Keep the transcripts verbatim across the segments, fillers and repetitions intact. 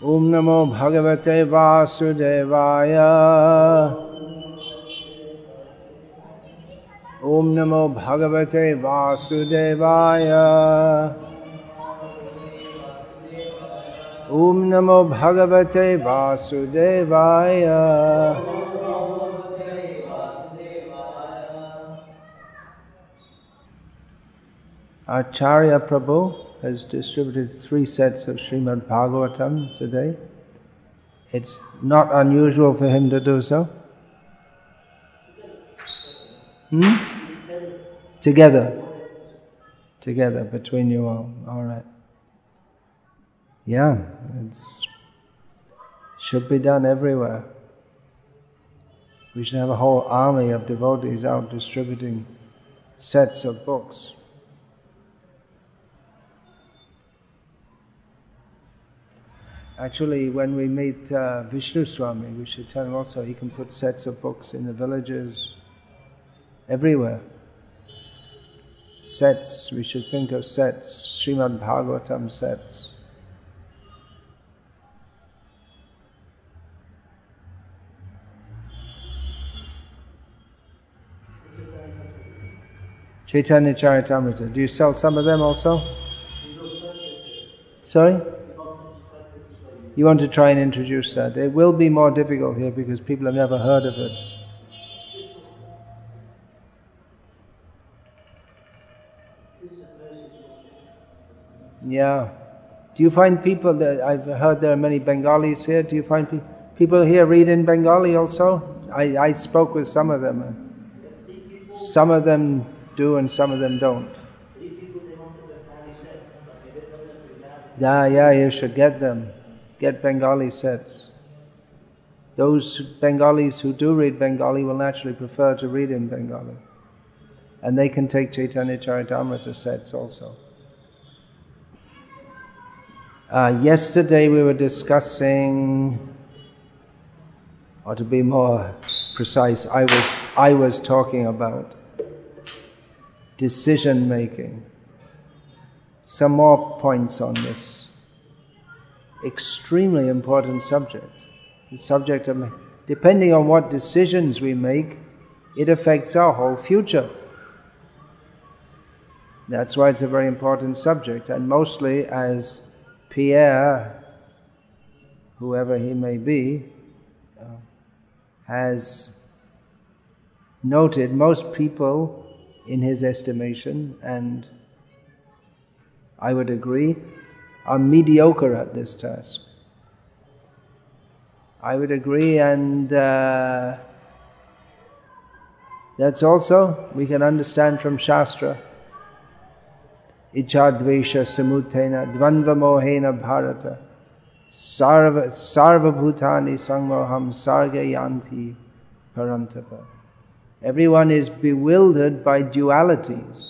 Om Namo Bhagavate Vasudevaya. Om Namo Bhagavate Vasudevaya. Om Namo Bhagavate Vasudevaya. Acharya Prabhu has distributed three sets of Srimad Bhagavatam today. It's not unusual for him to do so. Hmm? Together. Together, between you all. All right. Yeah, it's should be done everywhere. We should have a whole army of devotees out distributing sets of books. Actually, when we meet uh, Vishnu Swami, we should tell him also he can put sets of books in the villages, everywhere. Sets, we should think of sets, Srimad Bhagavatam sets. Chaitanya Charitamrita. Do you sell some of them also? Sorry? You want to try and introduce that. It will be more difficult here because people have never heard of it. Yeah. Do you find people that, I've heard there are many Bengalis here, do you find pe- people here read in Bengali also? I, I spoke with some of them. Some of them do and some of them don't. Yeah, yeah, you should get them. Get Bengali sets. Those Bengalis who do read Bengali will naturally prefer to read in Bengali. And they can take Chaitanya Charitamrita sets also. Uh, yesterday we were discussing, or to be more precise, I was, I was talking about decision making. Some more points on this extremely important subject. The subject of, depending on what decisions we make, it affects our whole future. That's why it's a very important subject. And mostly as Pierre, whoever he may be, uh, has noted, most people, in his estimation, and I would agree, are mediocre at this task. I would agree, and uh, that's also, we can understand from Shastra, Ichadvesha samutena dvandva mohena bharata sarva sarva bhutani sangmoham sarga yanti parantapa. Everyone is bewildered by dualities.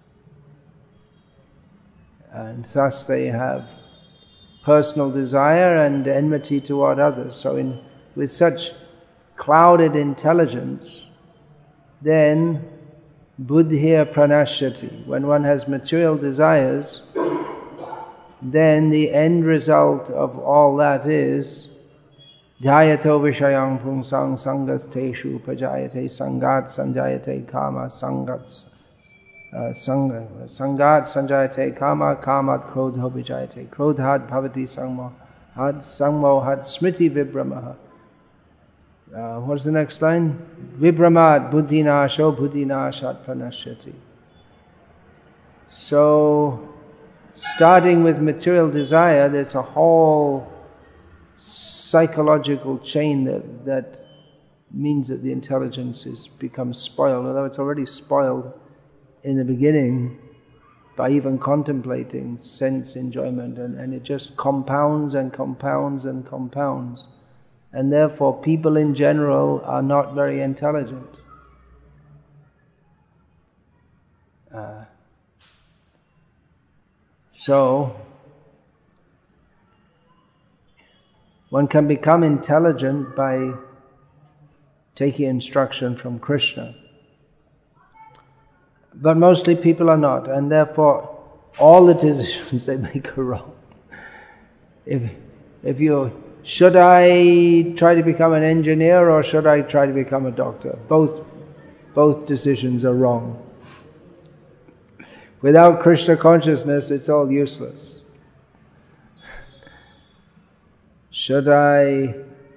And thus they have personal desire and enmity toward others. So in, with such clouded intelligence, then buddhya pranashyati, when one has material desires, then the end result of all that is dhyato vishayang pungsang sangasteshu pajayate sangat sanjayate kama sangats Uh, sangat sanjayate kama kamat krodho vijayate krodhat bhavati sangmo had sangmo had smriti vibramaha. Uh, what's the next line? Vibramat buddhinasho buddhinashat pranashyati. So, starting with material desire, there's a whole psychological chain that, that means that the intelligence is becomes spoiled, although it's already spoiled in the beginning by even contemplating sense enjoyment, and, and it just compounds and compounds and compounds. And therefore people in general are not very intelligent. Uh, so, one can become intelligent by taking instruction from Krishna. But mostly people are not, and therefore all the decisions they make are wrong. If If you, should I try to become an engineer or should I try to become a doctor? Both, both decisions are wrong. Without Krishna consciousness, it's all useless. Should I...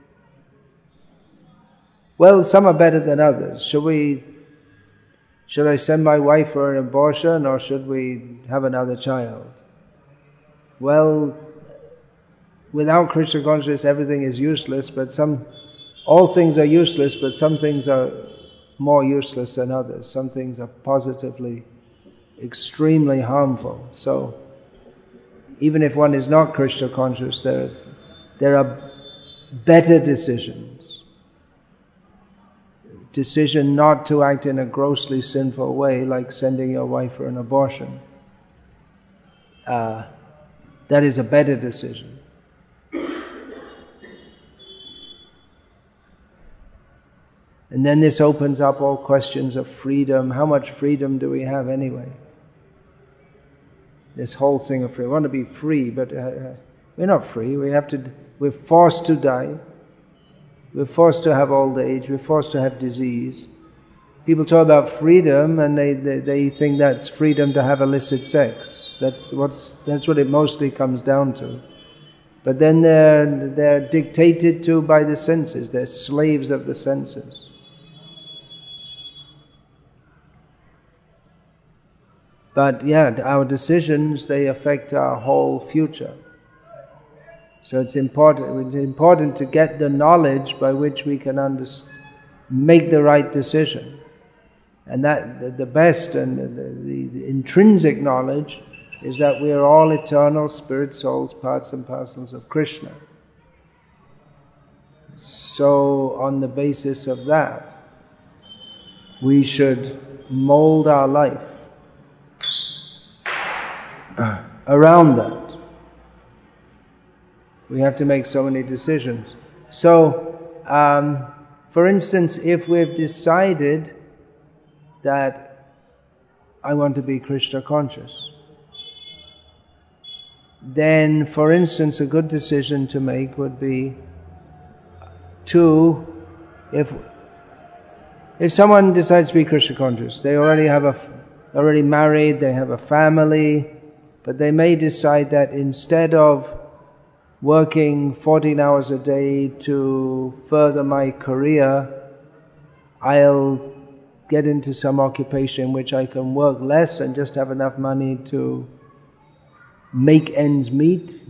Well, some are better than others. Should we... Should I send my wife for an abortion or should we have another child? Well, without Krishna consciousness, everything is useless, but some... All things are useless, but some things are more useless than others. Some things are positively extremely harmful. So, even if one is not Krishna conscious, there, there are better decisions. Decision not to act in a grossly sinful way, like sending your wife for an abortion. Uh, that is a better decision. And then this opens up all questions of freedom. How much freedom do we have anyway? This whole thing of free. We want to be free, but uh, we're not free. We have to. We're forced to die. We're forced to have old age. We're forced to have disease. People talk about freedom, and they, they, they think that's freedom to have illicit sex. That's what's that's what it mostly comes down to. But then they're they're dictated to by the senses. They're slaves of the senses. But yeah, our decisions, they affect our whole future. So it's important, it's important to get the knowledge by which we can understand, make the right decision. And that the, the best and the, the, the intrinsic knowledge is that we are all eternal spirit souls, parts and parcels of Krishna. So on the basis of that, we should mold our life around that. We have to make so many decisions. So, um, for instance, if we've decided that I want to be Krishna conscious, then, for instance, a good decision to make would be to, if if someone decides to be Krishna conscious, they already have a, already married, they have a family, but they may decide that instead of working fourteen hours a day to further my career, I'll get into some occupation in which I can work less and just have enough money to make ends meet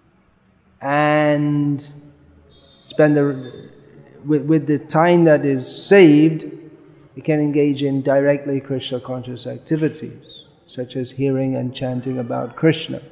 and spend the with, with the time that is saved, you can engage in directly Krishna conscious activities, such as hearing and chanting about Krishna,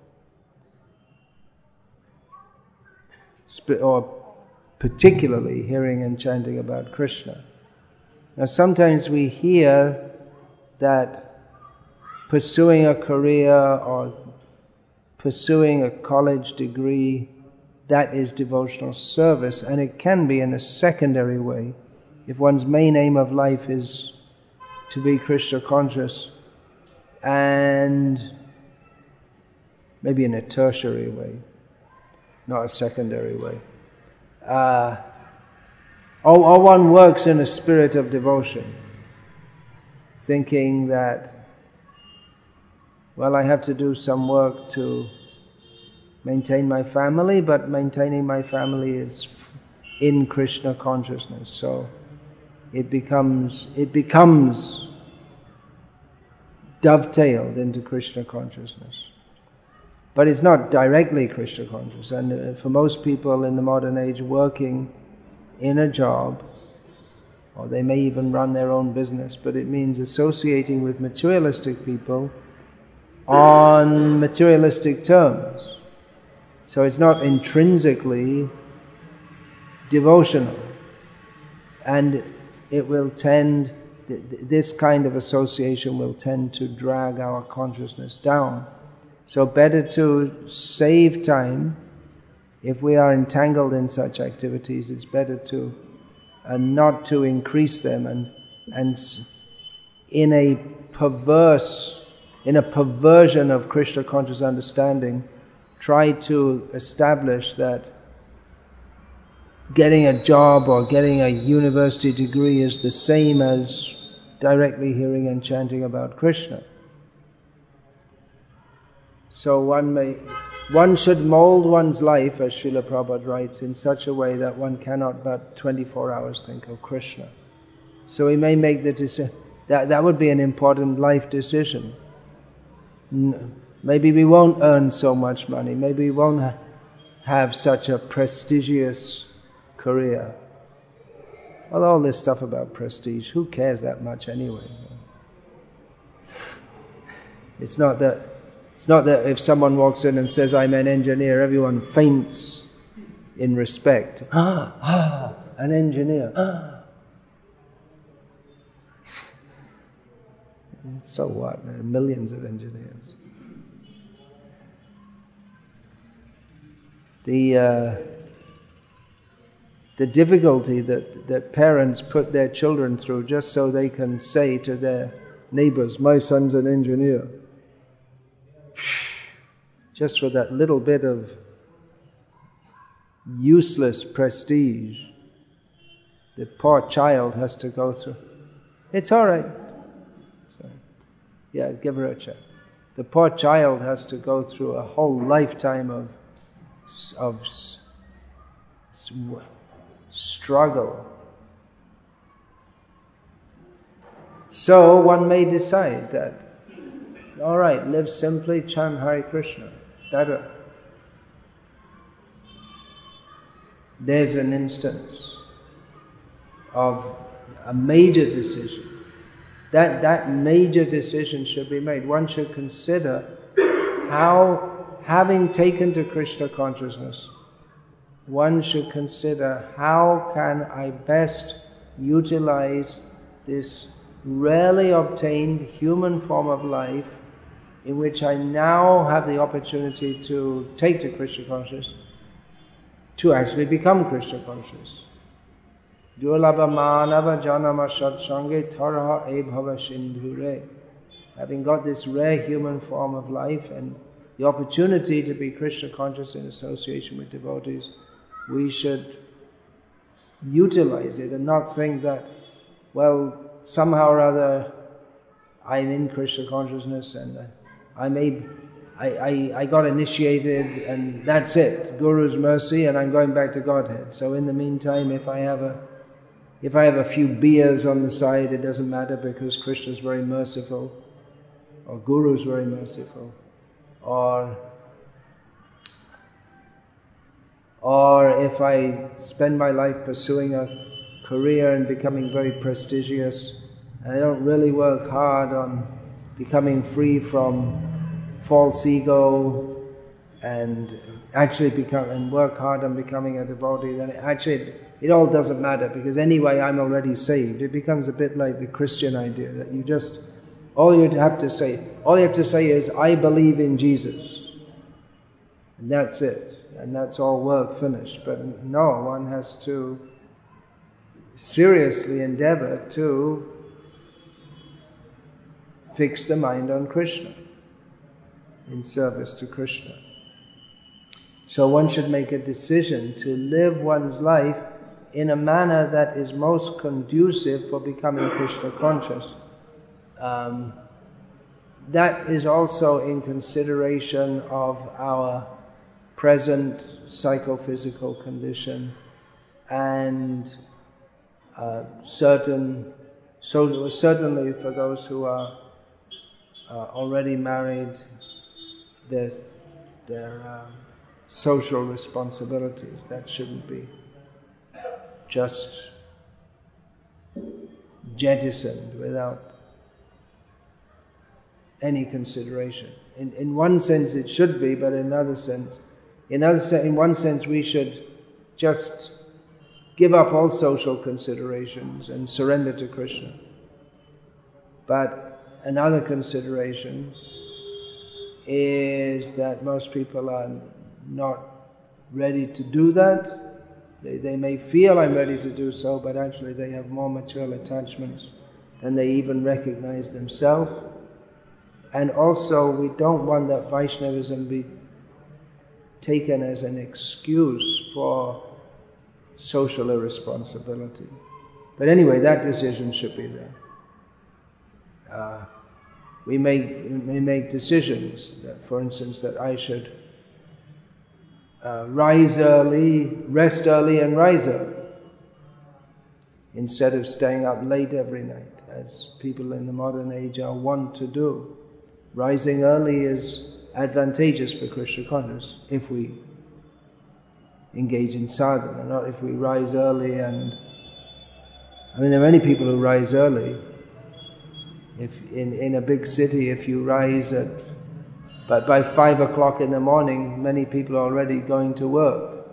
or particularly hearing and chanting about Krishna. Now sometimes we hear that pursuing a career or pursuing a college degree, that is devotional service, and it can be in a secondary way. If one's main aim of life is to be Krishna conscious, and maybe in a tertiary way, not a secondary way. Uh, or, or one works in a spirit of devotion, thinking that, well, I have to do some work to maintain my family, but maintaining my family is in Krishna consciousness. So it becomes it becomes dovetailed into Krishna consciousness. But it's not directly Krishna conscious. And for most people in the modern age working in a job, or they may even run their own business, but it means associating with materialistic people on materialistic terms. So it's not intrinsically devotional. And it will tend, this kind of association will tend to drag our consciousness down. So better to save time. If we are entangled in such activities, it's better to uh, not to increase them, and and in a perverse, in a perversion of Krishna conscious understanding, try to establish that getting a job or getting a university degree is the same as directly hearing and chanting about Krishna. So one may, one should mold one's life, as Srila Prabhupada writes, in such a way that one cannot but twenty-four hours think of Krishna. So we may make the decision, that, that would be an important life decision. Maybe we won't earn so much money, maybe we won't ha- have such a prestigious career. Well, all this stuff about prestige, who cares that much anyway? It's not that it's not that if someone walks in and says, I'm an engineer, everyone faints in respect. Ah, ah, an engineer. Ah. So what? There are millions of engineers. The uh, the difficulty that, that parents put their children through just so they can say to their neighbors, my son's an engineer. Just for that little bit of useless prestige, the poor child has to go through. It's all right. So, yeah, give her a check. The poor child has to go through a whole lifetime of of struggle. So one may decide that, all right, live simply, chant Hare Krishna, better. There's an instance of a major decision. That, that major decision should be made. One should consider how, having taken to Krishna consciousness, one should consider how can I best utilize this rarely obtained human form of life in which I now have the opportunity to take to Krishna consciousness, to actually become Krishna conscious. Durlabha manava janama satsange taraha e bhava sindhure. Having got this rare human form of life and the opportunity to be Krishna conscious in association with devotees, we should utilize it and not think that, well, somehow or other I'm in Krishna consciousness and I may, I, I, I got initiated and that's it, Guru's mercy, and I'm going back to Godhead. So in the meantime, if I have a if I have a few beers on the side, it doesn't matter because Krishna's very merciful, or Guru's very merciful, or Or if I spend my life pursuing a career and becoming very prestigious, and I don't really work hard on becoming free from false ego and actually become and work hard on becoming a devotee, then it actually it all doesn't matter because anyway I'm already saved. It becomes a bit like the Christian idea that you just all you have to say all you have to say is I believe in Jesus, and that's it. And that's all work finished. But no, one has to seriously endeavor to fix the mind on Krishna, in service to Krishna. So one should make a decision to live one's life in a manner that is most conducive for becoming Krishna conscious. Um, that is also in consideration of our present psychophysical condition and uh, certain, so certainly for those who are uh, already married, their, their uh, social responsibilities, that shouldn't be just jettisoned without any consideration. In, in one sense it should be, but in another sense In, other, in one sense, we should just give up all social considerations and surrender to Krishna. But another consideration is that most people are not ready to do that. They, they may feel I'm ready to do so, but actually they have more material attachments than they even recognize themselves. And also, we don't want that Vaishnavism be taken as an excuse for social irresponsibility. But anyway, that decision should be there. Uh, we make we make decisions that, for instance, that I should uh, rise early, rest early, and rise early, instead of staying up late every night, as people in the modern age are wont to do. Rising early is advantageous for Krishna consciousness if we engage in sadhana, not if we rise early and... I mean, there are many people who rise early. If in, in a big city, if you rise at... But by five o'clock in the morning, many people are already going to work.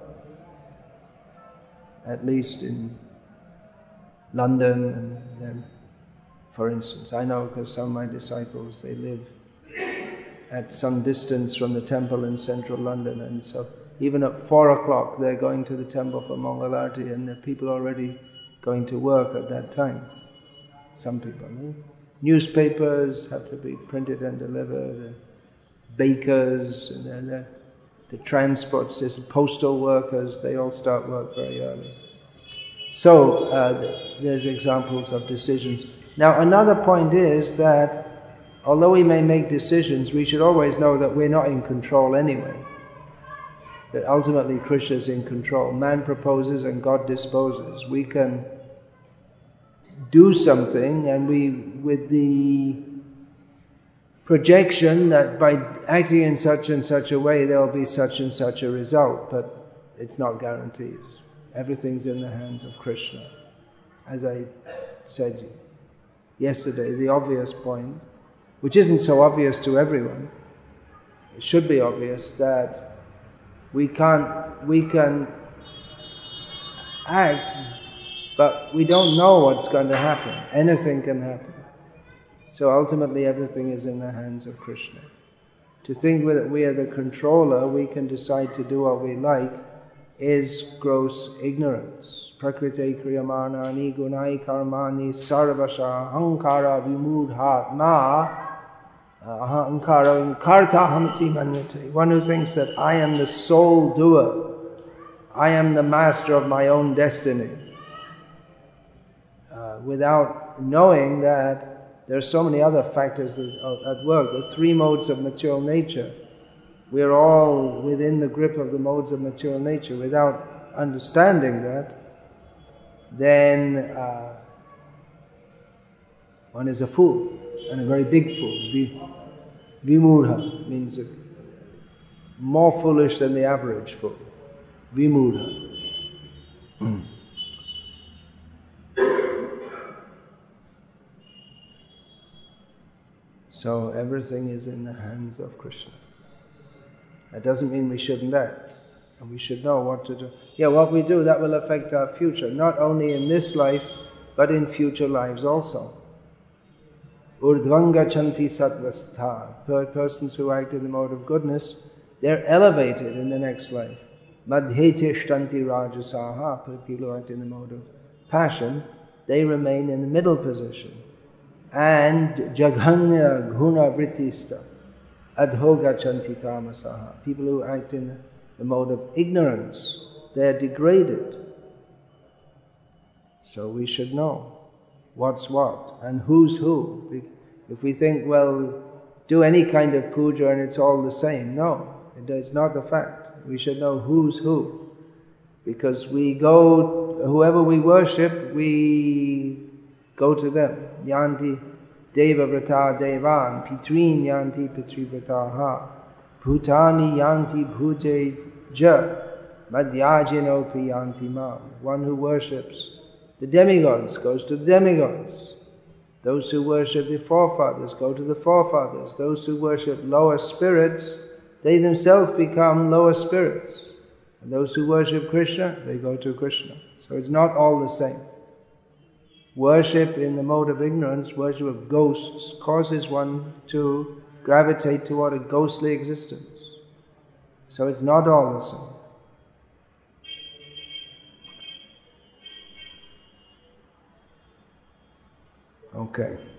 At least in London, and then, for instance, I know because some of my disciples, they live at some distance from the temple in central London, and so even at four o'clock they're going to the temple for Mangalarti, and the people are already going to work at that time. Some people. Eh? Newspapers have to be printed and delivered, bakers, and then the, the transport system, postal workers, they all start work very early. So, uh, there's examples of decisions. Now, another point is that although we may make decisions, we should always know that we're not in control anyway. That ultimately Krishna is in control. Man proposes and God disposes. We can do something, and we, with the projection that by acting in such and such a way there will be such and such a result, but it's not guaranteed. Everything's in the hands of Krishna. As I said yesterday, the obvious point, which isn't so obvious to everyone, it should be obvious that we can't, we can act, but we don't know what's going to happen. Anything can happen. So ultimately everything is in the hands of Krishna. To think that we are the controller, we can decide to do what we like, is gross ignorance. Prakriti kriyamanani gunai karmani sarvasha ahankara vimudhatma ahankara karta hamati manyate. One who thinks that I am the sole doer, I am the master of my own destiny, uh, without knowing that there are so many other factors that are at work. The three modes of material nature. We're all within the grip of the modes of material nature. Without understanding that, then uh, one is a fool, and a very big fool. Vimudha means more foolish than the average fool. Vimudha. So everything is in the hands of Krishna. That doesn't mean we shouldn't act, and we should know what to do. Yeah, what we do, that will affect our future, not only in this life, but in future lives also. Urdhvanga chanti sattvastha. Persons who act in the mode of goodness, they're elevated in the next life. Madhyete shtanti rajasaha. People who act in the mode of passion, they remain in the middle position. And jaghanya guna vrittista. Adhoga chanti tamasaha. People who act in the mode of ignorance, they're degraded. So we should know what's what and who's who. If we think, well, do any kind of puja and it's all the same. No, it's not the fact. We should know who's who. Because we go, whoever we worship, we go to them. Yanti Deva Vrata Devan, Pitrin Yanti Pitri Vrataha, Bhutani Yanti Bhute Ja, Madhyajinopi Yanti Ma. One who worships the demigods goes to the demigods. Those who worship the forefathers go to the forefathers. Those who worship lower spirits, they themselves become lower spirits. And those who worship Krishna, they go to Krishna. So it's not all the same. Worship in the mode of ignorance, worship of ghosts, causes one to gravitate toward a ghostly existence. So it's not all the same. Okay.